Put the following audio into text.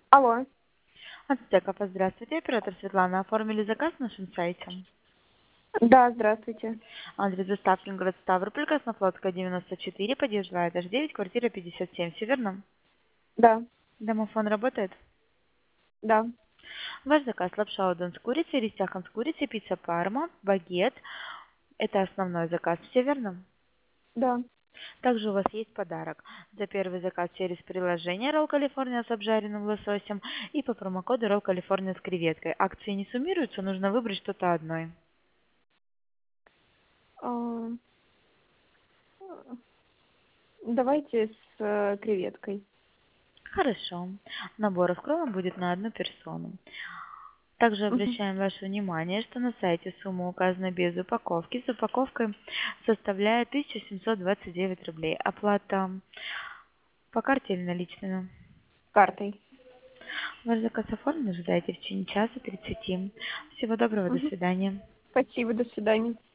Алло. Ацтеков, здравствуйте. Оператор Светлана. Оформили заказ на нашем сайте. Да, здравствуйте. Адрес доставки город Ставрополь, Краснофлотская, 94, подъезд 2, этаж 9, квартира 57. Все верно? Да, Домофон работает? да, Ваш заказ: лапша удон с курицей, рис-тяхан с курицей, пицца парма, багет. Это основной заказ. Все верно? да. Также у вас есть подарок. За первый заказ через приложение Roll California с обжаренным лососем и по промокоду Roll California с креветкой. Акции не суммируются, нужно выбрать что-то одно. А, Давайте с креветкой. Хорошо. Набор из крона будет на одну персону. Также Мгм. обращаем ваше внимание, что на сайте сумма указана без упаковки. С упаковкой составляет 1729 рублей. Оплата по карте или наличными? Картой. Ваш заказ оформлен, ожидайте в течение часа 30. Всего доброго, до Мгм. свидания. Спасибо, до свидания.